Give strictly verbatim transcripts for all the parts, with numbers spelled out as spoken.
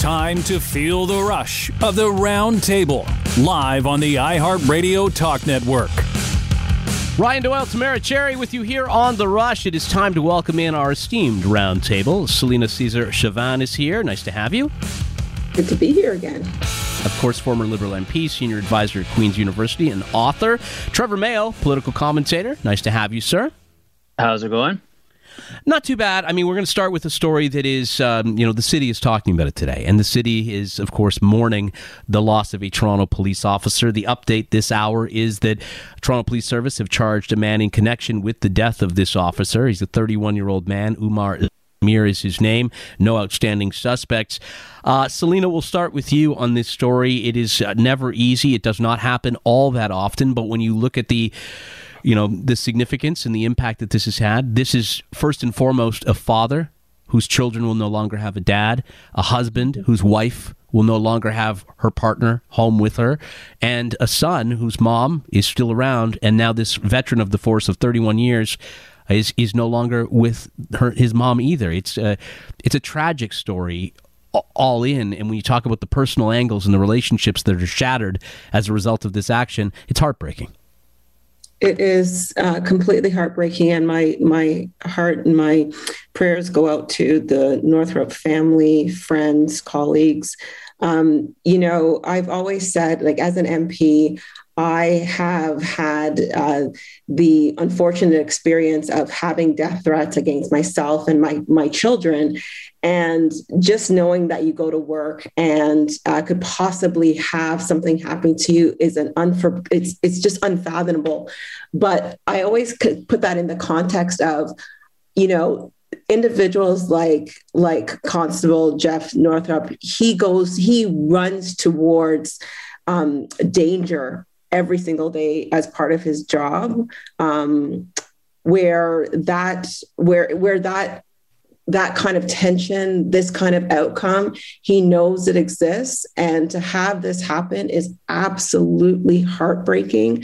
time to feel the rush of the Round Table, live on the iHeartRadio Talk Network. Ryan Doyle, Tamara Cherry with you here on The Rush. It is time to welcome in our esteemed Round Table. Selena Caesar-Chavannes is here. Nice to have you. Good to be here again. Of course, former Liberal M P, senior advisor at Queen's University, and author. Trevor Mayo, political commentator. Nice to have you, sir. How's it going? Not too bad. I mean, we're going to start with a story that is, um, you know, the city is talking about it today. And the city is, of course, mourning the loss of a Toronto police officer. The update this hour is that Toronto Police Service have charged a man in connection with the death of this officer. He's a thirty-one-year-old man. Umar Mir is his name. No outstanding suspects. Uh, Selena, we'll start with you on this story. It is uh, never easy. It does not happen all that often. But when you look at the you know, the significance and the impact that this has had. This is first and foremost a father whose children will no longer have a dad, a husband whose wife will no longer have her partner home with her, and a son whose mom is still around. And now this veteran of the force of thirty-one years is is no longer with her his mom either. It's a, it's a tragic story all in. And when you talk about the personal angles and the relationships that are shattered as a result of this action, it's heartbreaking. It is uh, completely heartbreaking, and my my heart and my prayers go out to the Northrop family, friends, colleagues. Um, you know, I've always said, like, as an M P, I have had uh, the unfortunate experience of having death threats against myself and my my children. And just knowing that you go to work and uh, could possibly have something happen to you is an unfor- it's it's just unfathomable. But I always could put that in the context of, you know, individuals like like Constable Jeff Northrop. He goes, he runs towards um, danger every single day as part of his job. Um, where that where where that. that kind of tension, this kind of outcome, he knows it exists. And to have this happen is absolutely heartbreaking.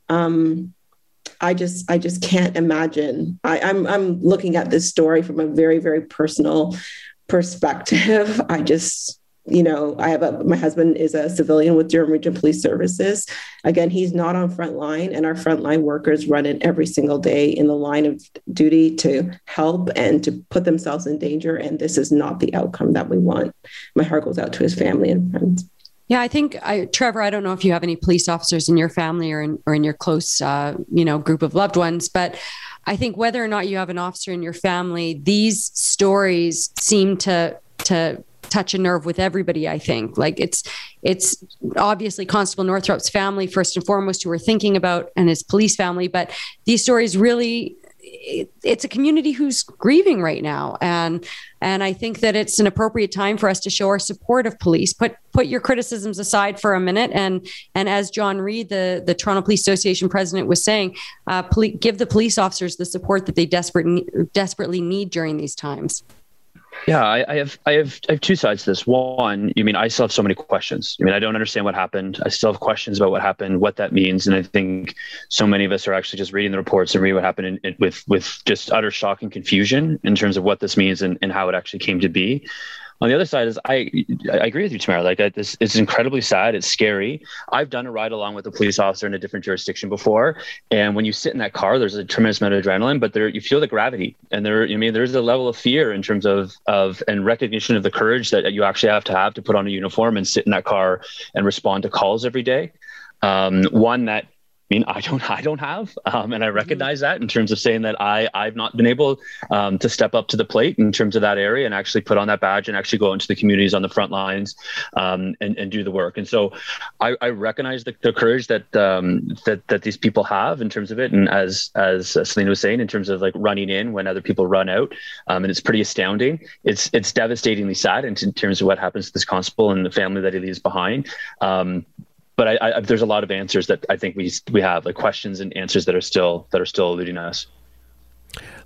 Um, I just, I just can't imagine. I, I'm, I'm looking at this story from a very, very personal perspective. I just, you know, I have a, my husband is a civilian with Durham Region Police Services. Again, he's not on front line, and our frontline workers run in every single day in the line of duty to help and to put themselves in danger. And this is not the outcome that we want. My heart goes out to his family and friends. Yeah, I think, I, Trevor, I don't know if you have any police officers in your family or in, or in your close, uh, you know, group of loved ones, but I think whether or not you have an officer in your family, these stories seem to to touch a nerve with everybody. I think like it's it's obviously Constable Northrop's family first and foremost who we're thinking about, and his police family, but these stories really, it, it's a community who's grieving right now, and and I think that it's an appropriate time for us to show our support of police. Put put your criticisms aside for a minute, and and as John Reid, the the Toronto Police Association president, was saying, uh, poli- give the police officers the support that they desperate desperately need during these times. Yeah, I, I have I have I have two sides to this. One, you mean I still have so many questions. I mean, I don't understand what happened. I still have questions about what happened, what that means, and I think so many of us are actually just reading the reports and reading what happened in, in, with with just utter shock and confusion in terms of what this means and, and how it actually came to be. On the other side is I I agree with you, Tamara. Like I, this, it's incredibly sad. It's scary. I've done a ride along with a police officer in a different jurisdiction before, and when you sit in that car, there's a tremendous amount of adrenaline, but there you feel the gravity, and there I mean there's a level of fear in terms of of and recognition of the courage that you actually have to have to put on a uniform and sit in that car and respond to calls every day. Um, one that. I mean, I don't, I don't have, um, and I recognize that in terms of saying that I, I've not been able um, to step up to the plate in terms of that area and actually put on that badge and actually go into the communities on the front lines um, and, and do the work. And so, I, I recognize the, the courage that um, that that these people have in terms of it. And as as Selena was saying, in terms of like running in when other people run out, um, and it's pretty astounding. It's it's devastatingly sad in, in terms of what happens to this constable and the family that he leaves behind. Um, But I, I, there's a lot of answers that I think we we have, like questions and answers that are still that are still eluding us.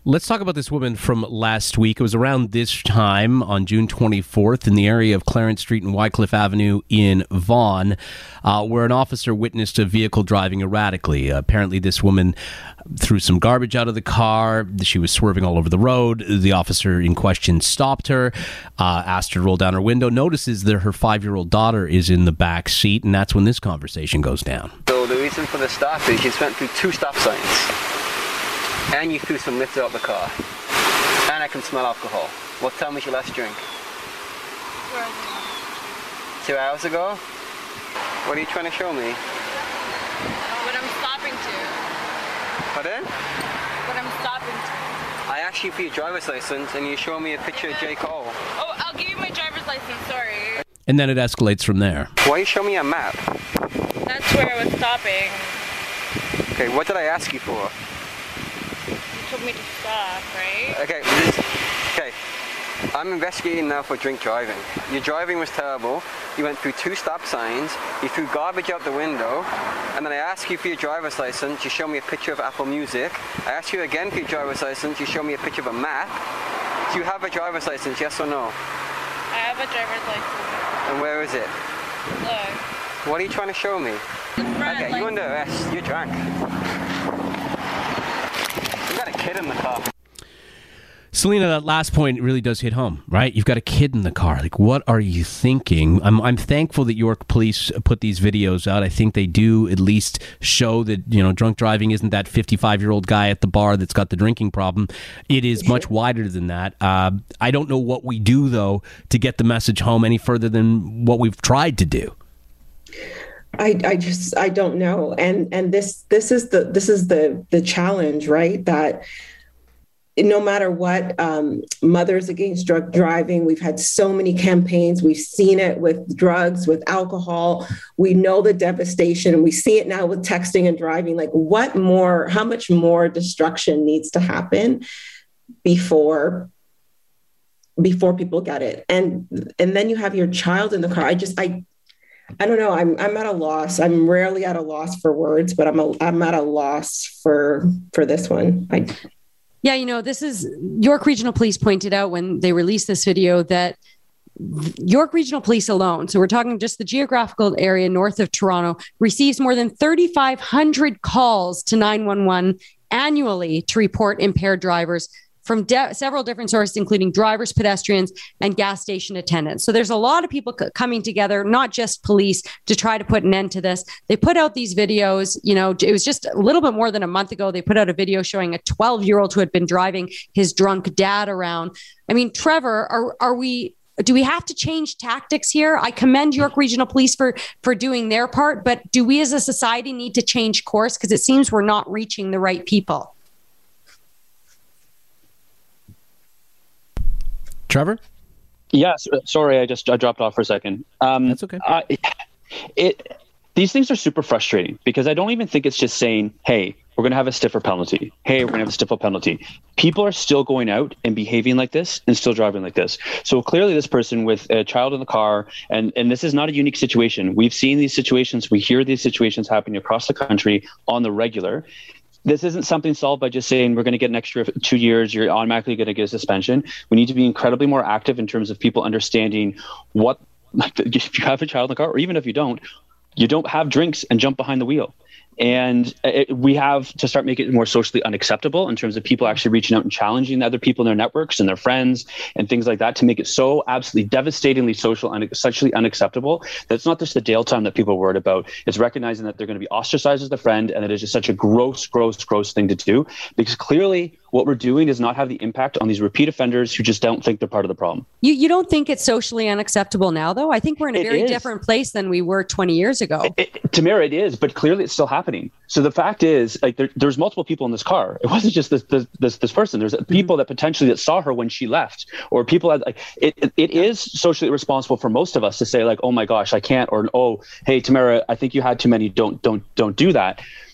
Let's talk about this woman from last week. It was around this time on June twenty-fourth in the area of Clarence Street and Wycliffe Avenue in Vaughan, uh, where an officer witnessed a vehicle driving erratically. Uh, apparently, this woman threw some garbage out of the car. She was swerving all over the road. The officer in question stopped her, uh, asked her to roll down her window, notices that her five-year-old daughter is in the back seat, and that's when this conversation goes down. So the reason for the stop is you went through two stop signs. And you threw some litter out the car. And I can smell alcohol. What time was your last drink? Two hours ago. Two hours ago? What are you trying to show me? What I'm stopping to. Pardon? What I'm stopping to. I asked you for your driver's license and you show me a picture of J. Cole. Oh, I'll give you my driver's license, sorry. And then it escalates from there. Why you show me a map? That's where I was stopping. Okay, what did I ask you for? You told me to stop, right? Okay, this, okay. I'm investigating now for drink driving. Your driving was terrible. You went through two stop signs. You threw garbage out the window. And then I asked you for your driver's license. You show me a picture of Apple Music. I asked you again for your driver's license. You show me a picture of a map. Do you have a driver's license, yes or no? I have a driver's license. And where is it? Look. What are you trying to show me? The front, Okay, like, you're under arrest. You're drunk. You got a kid in the car. Selena, that last point really does hit home, right? You've got a kid in the car. Like, what are you thinking? I'm I'm thankful that York Police put these videos out. I think they do at least show that, you know, drunk driving isn't that fifty-five-year-old guy at the bar that's got the drinking problem. It is much wider than that. Uh, I don't know what we do, though, to get the message home any further than what we've tried to do. I, I just I don't know, and and this this is the this is the the challenge, right? That no matter what, um, Mothers Against Drug Driving, we've had so many campaigns. We've seen it with drugs, with alcohol. We know the devastation. We see it now with texting and driving. Like, what more? How much more destruction needs to happen before? before people get it? And and then you have your child in the car. I just I. I don't know. I'm I'm at a loss. I'm rarely at a loss for words, but I'm a, I'm at a loss for for this one. I, yeah, you know, this is York Regional Police pointed out when they released this video that York Regional Police alone, so we're talking just the geographical area north of Toronto, receives more than thirty-five hundred calls to nine one one annually to report impaired drivers from de- several different sources, including drivers, pedestrians, and gas station attendants. So there's a lot of people c- coming together, not just police, to try to put an end to this. They put out these videos, you know, it was just a little bit more than a month ago. They put out a video showing a twelve-year-old who had been driving his drunk dad around. I mean, Trevor, are are we... do we have to change tactics here? I commend York Regional Police for, for doing their part, but do we as a society need to change course? Because it seems we're not reaching the right people. Trevor? Yes. Sorry, I just I dropped off for a second. Um, That's okay. Uh, it these things are super frustrating because I don't even think it's just saying, "Hey, we're going to have a stiffer penalty. Hey, we're going to have a stiffer penalty." People are still going out and behaving like this and still driving like this. So clearly, this person with a child in the car, and and this is not a unique situation. We've seen these situations. We hear these situations happening across the country on the regular. This isn't something solved by just saying we're going to get an extra two years, you're automatically going to get a suspension. We need to be incredibly more active in terms of people understanding what, like, if you have a child in the car, or even if you don't, you don't have drinks and jump behind the wheel. And it, we have to start making it more socially unacceptable in terms of people actually reaching out and challenging other people in their networks and their friends and things like that to make it so absolutely devastatingly social and sexually unacceptable that it's not just the jail time that people are worried about. It's recognizing that they're going to be ostracized as a friend and that it's just such a gross, gross, gross thing to do, because clearly what we're doing is not have the impact on these repeat offenders who just don't think they're part of the problem. You you don't think it's socially unacceptable now, though? I think we're in a It very is. different place than we were twenty years ago. It, it, Tamara, it is, but clearly it's still happening. So the fact is, like, there, there's multiple people in this car. It wasn't just this this this, this person. There's people that potentially that saw her when she left, or people that, like, it, it. It is socially responsible for most of us to say, like, oh my gosh, I can't, or oh, hey, Tamara, I think you had too many. Don't don't don't do that.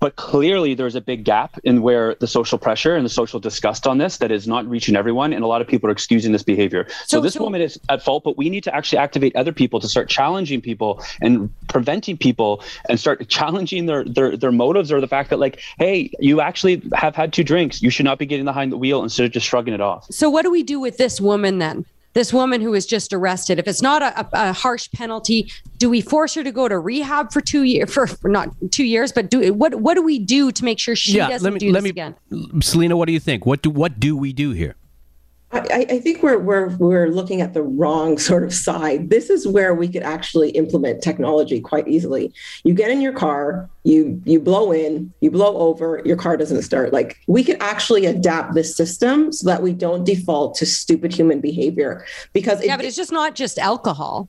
But clearly there's a big gap in where the social pressure and the social disgust on this that is not reaching everyone. And a lot of people are excusing this behavior. So, so this so, woman is at fault, but we need to actually activate other people to start challenging people and preventing people and start challenging their, their, their motives, or the fact that, like, hey, you actually have had two drinks. You should not be getting behind the wheel instead of just shrugging it off. So what do we do with this woman then? This woman who was just arrested, if it's not a, a, a harsh penalty, do we force her to go to rehab for two years, for, for not two years, but do what? What do we do to make sure she yeah, doesn't let me, do let this me, again? Selena, what do you think? What do what do we do here? I, I think we're we're we're looking at the wrong sort of side. This is where we could actually implement technology quite easily. You get in your car, you you blow in, you blow over, your car doesn't start. Like, we could actually adapt this system so that we don't default to stupid human behavior. Because yeah, it, but it's just not just alcohol.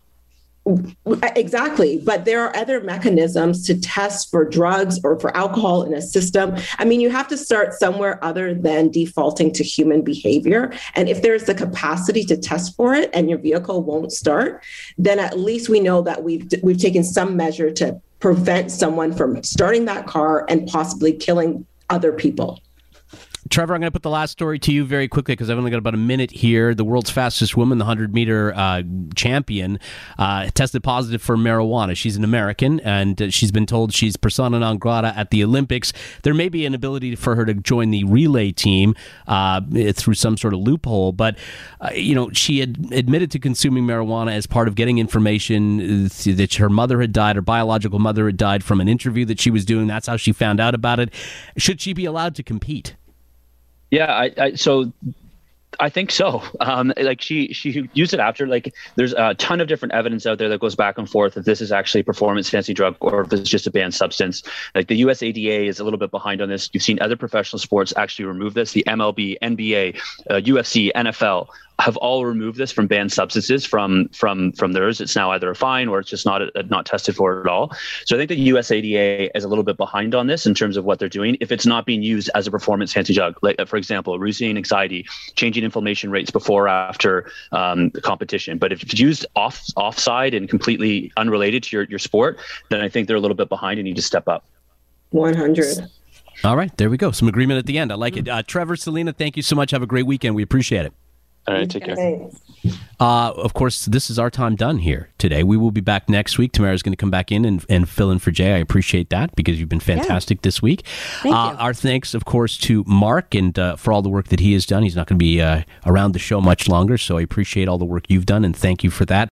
Exactly. But there are other mechanisms to test for drugs or for alcohol in a system. I mean, you have to start somewhere other than defaulting to human behavior. And if there's the capacity to test for it and your vehicle won't start, then at least we know that we've we've taken some measure to prevent someone from starting that car and possibly killing other people. Trevor, I'm going to put the last story to you very quickly because I've only got about a minute here. The world's fastest woman, the one hundred meter uh, champion, uh, tested positive for marijuana. She's an American, and uh, she's been told she's persona non grata at the Olympics. There may be an ability for her to join the relay team uh, through some sort of loophole, but uh, you know, she had admitted to consuming marijuana as part of getting information that her mother had died, her biological mother had died, from an interview that she was doing. That's how she found out about it. Should she be allowed to compete? Yeah, I, I so I think so. Um, like she she used it after. Like, there's a ton of different evidence out there that goes back and forth if this is actually a performance enhancing drug or if it's just a banned substance. Like, the U S A D A is a little bit behind on this. You've seen other professional sports actually remove this. The M L B, N B A, uh, U F C, N F L have all removed this from banned substances from from from theirs. It's now either a fine or it's just not a, not tested for at all. So I think the U S A D A is a little bit behind on this in terms of what they're doing. If it's not being used as a performance enhancing drug, like, for example, reducing anxiety, changing inflammation rates before or after um, the competition. But if it's used off offside and completely unrelated to your, your sport, then I think they're a little bit behind and need to step up. one hundred. All right, there we go. Some agreement at the end. I like it. Uh, Trevor, Selena, thank you so much. Have a great weekend. We appreciate it. All right, take care. Uh, of course, this is our time done here today. We will be back next week. Tamara's going to come back in and, and fill in for Jay. I appreciate that because you've been fantastic yeah. this week. Thank uh, you. Our thanks, of course, to Mark and uh, for all the work that he has done. He's not going to be uh, around the show much longer, so I appreciate all the work you've done and thank you for that.